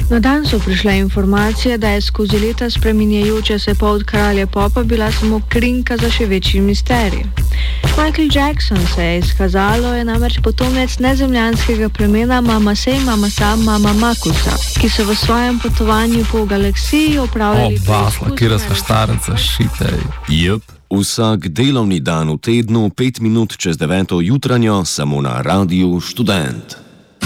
Na dan so prišle informacije, da je skozi leta spreminjajoče se pot kralja popa bila samo krinka za še večji misterij. Michael Jackson, se je izkazalo, je namreč potomec nezemljanskega plemena Mama Say, Mama Sam, Mama Makusa, ki so v svojem potovanju po galaksiji opravljali basla, kjer so štarenca šitej. Jep, vsak delovni dan v tednu 5 minut čez 9. jutranjo samo na Radiu Študent.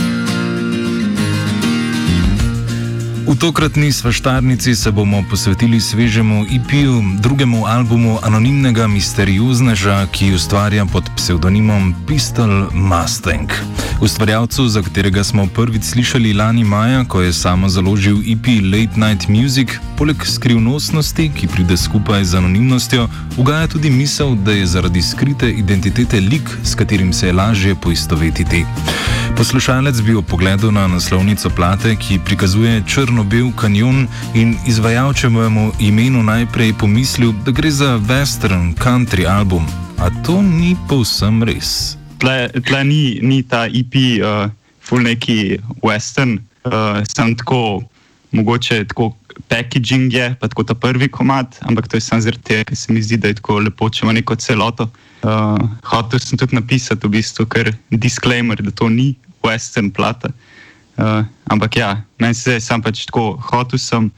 V tokratni svaštarnici se bomo posvetili svežemu EP-ju, drugemu albumu anonimnega misteriozneža, ki ustvarja pod psevdonimom Pistol Mustang. Ustvarjalcu, za katerega smo prvič slišali lani maja, ko je samo založil EP Late Night Music, poleg skrivnostnosti, ki pride skupaj z anonimnostjo, ugaja tudi misel, da je zaradi skrite identitete lik, s katerim se je lažje poistovetiti. Poslušalec bi ob pogledu na naslovnico plate, ki prikazuje črno-bel kanjon in izvajalčevemu imenu najprej pomislil, da gre za western country album. A to ni povsem res. Tle ni ta EP full neki western, sem tako, mogoče tako packaging je, pa tako ta prvi komad, ampak to je samo zaradi tega, ker se mi zdi, da je tako lepo, če ima neko celoto. Hotel sem tudi napisati v bistvu, ker disclaimer, da to ni western plata. Ampak ja, meni se sam pač tako, hotel sem,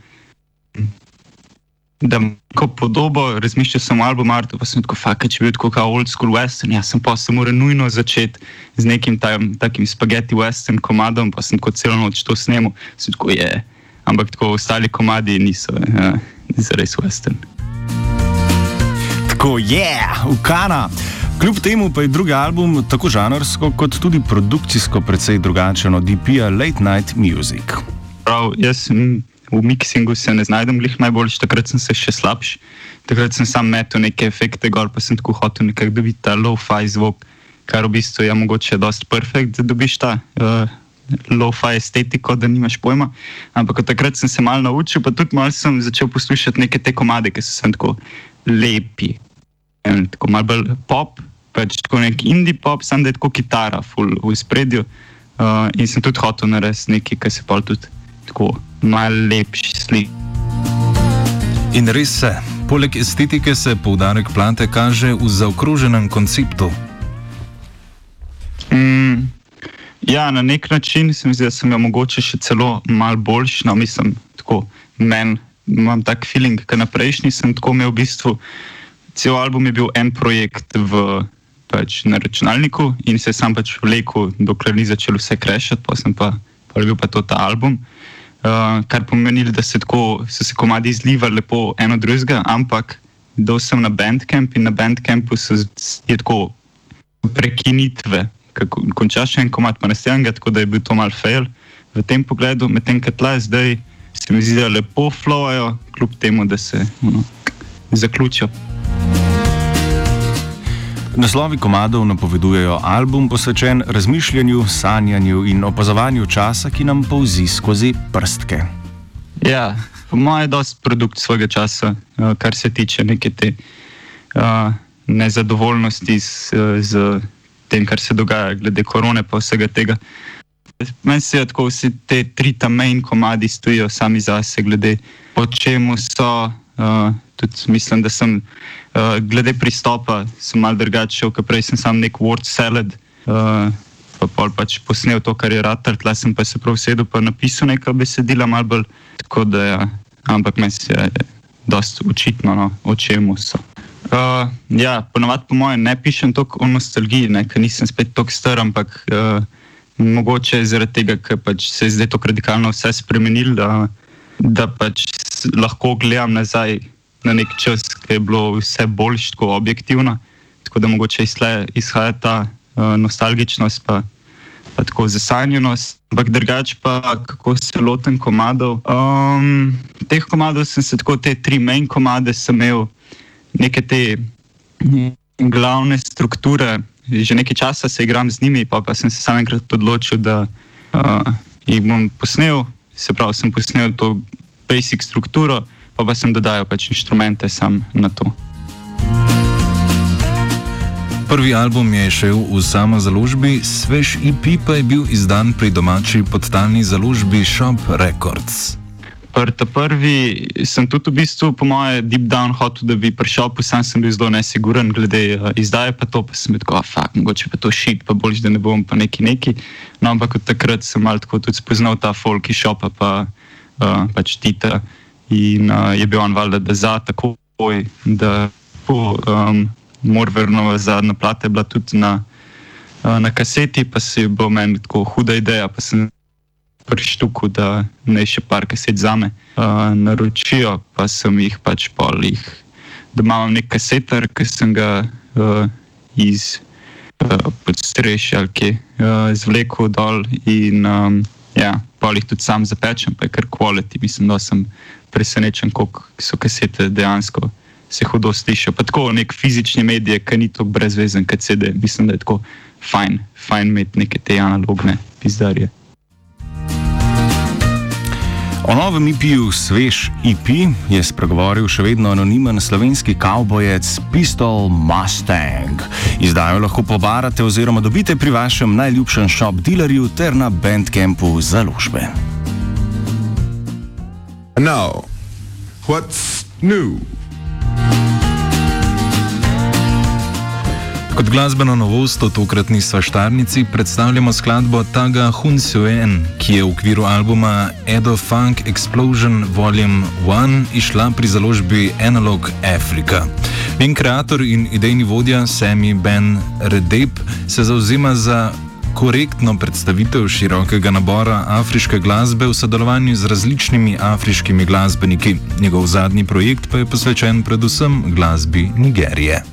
da ko podobo, razmišljal sem o album artu, pa sem tako, če bi bil tako kao old school western, ja sem pa se mora nujno začeti z nekim takim spaghetti western komadom, pa sem tako celo noč to snemal, sem tako ampak tako ostali komadi niso zares western. Tako ukana! Kljub temu pa je drugi album tako žanrsko kot tudi produkcijsko precej drugačen od EP-ja Late Night Music. Prav, jaz v mixingu se ne znajdem glih najboljš, takrat sem se še slabš. Takrat sem sam metal neke efekte gor, pa sem tako hotel nekako dobiti ta lo-fi zvok, kar v bistvu je mogoče dosti perfekt, da dobiš ta lo-fi estetiko, da nimaš pojma. Ampak takrat sem se malo naučil, pa tudi malo sem začel poslušati neke te komade, ki so sem tako lepi. Tako malo bolj pop, pač tako nek indie pop, sam da je tako kitara full v spredju. In sem tudi hotel narediti nekaj, ki se pa tudi tako malo lepši slik. In res se, poleg estetike se poudarek plate kaže v zaokroženem konceptu. Ja, na nek način se mi zdi, da sem jo mogoče še celo malo boljš, no mislim, tako imam tak feeling, ker na prejšnji sem tako imel v bistvu, cel album je bil en projekt na računalniku in se sam pač vlekel, dokler ni začel vse crashati, pa sem pa bil pa to ta album. Kar pomenili, da so se komadi izlivali lepo eno drugega, ampak dal sem na Bandcamp in na Bandcampu je tako prekinitve, kako končaš en komad, pa naslednjega, tako da je bil to mal fail v tem pogledu, medtem ko tla zdaj se mi zdi, da lepo flowajo, kljub temu, da se zaključijo. Naslovi komadov napovedujejo album posvečen razmišljanju, sanjanju in opazovanju časa, ki nam polzi skozi prstke. Ja, po moje je dosti produkt svojega časa, kar se tiče neke te nezadovoljnosti z tem, kar se dogaja glede korone pa vsega tega. Meni se tako vsi te tri main komadi stojijo sami zase, glede po čemu so, tudi mislim, da sem glede pristopa sem malo drugače, ker prej sem sam nek word salad, pa pol pač posnel to, kar je ratar, tla sem pa se prav sedel pa napisal neka besedila malo bolj, tako da ja, ampak meni se je dosti očitno, o čemu so. Ja, ponavadi po mojem ne pišem toliko o nostalgiji, ker nisem spet toliko star, ampak mogoče zaradi tega, ker pač se je zdaj toliko radikalno vse spremenil, da pač lahko gledam nazaj na nek čas, ki je bilo vse bolj tako objektivno, tako da mogoče izhaja ta nostalgičnost pa tako zasanjenost, ampak drugače pa kako se lotem komadov. Teh komadov sem se tako, te tri main komade sem imel neke te glavne strukture, že nekaj časa se igram z njimi, pa sem se sam enkrat odločil, da jih bom posnel, se pravi sem posnel to basic strukturo, pa sem dodajal pač inštrumente sam na to. Prvi album je šel v samo založbi, svež EP pa je bil izdan pri domači podtalni založbi Shop Records. Prvi sem tudi v bistvu, po moje, deep down hotel, da bi prišel, sam sem bil zelo nesiguren glede izdaje, pa to pa sem bil tako, mogoče pa to shit, pa boljš, da ne bom pa neki. No, ampak od takrat sem malo tako tudi spoznal ta folky shopa, pa pač Tita. In je bil on valjda, da za takoj, da Morvernova zadnja plata je bila tudi na kaseti, pa se je bilo meni tako huda ideja, pa sem prištuku, da ne še par kaset zame naročijo, pa sem jih pač polih. Doma imam nek kasetar, ki sem ga iz podstrešja ali kje zvlekel dol in polih tudi sam zapečem, pa je kar quality. Mislim, da sem presenečen, koliko so kasete dejansko se hudo slišijo. Pa tako nek fizični medij, ki ni tako brezvezen, kot CD. Mislim, da je tako fajn imeti neke te analogne pizdarje. O novem EP-ju Svež EP je spregovoril še vedno anonimen slovenski kavbojec Pistol Mustang. Izdajo lahko pobarate oziroma dobite pri vašem najljubšem shop dealerju ter na Bandcampu založbe. Now, what's new? Kot glasbeno novost v tokratni svaštarnici predstavljamo skladbo Taga Hun Suen, ki je v okviru albuma Edo Funk Explosion Volume 1 išla pri založbi Analog Africa. Njen kreator in idejni vodja Sami Ben Redep se zavzema za korektno predstavitev širokega nabora afriške glasbe v sodelovanju z različnimi afriškimi glasbeniki. Njegov zadnji projekt pa je posvečen predvsem glasbi Nigerije.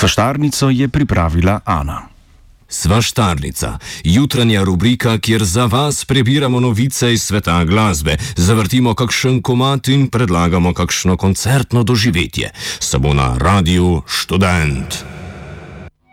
Svaštarnico je pripravila Ana. Svaštarnica, jutranja rubrika, kjer za vas prebiramo novice iz sveta glasbe, zavrtimo kakšen komad in predlagamo kakšno koncertno doživetje. Samo na Radiu Študent.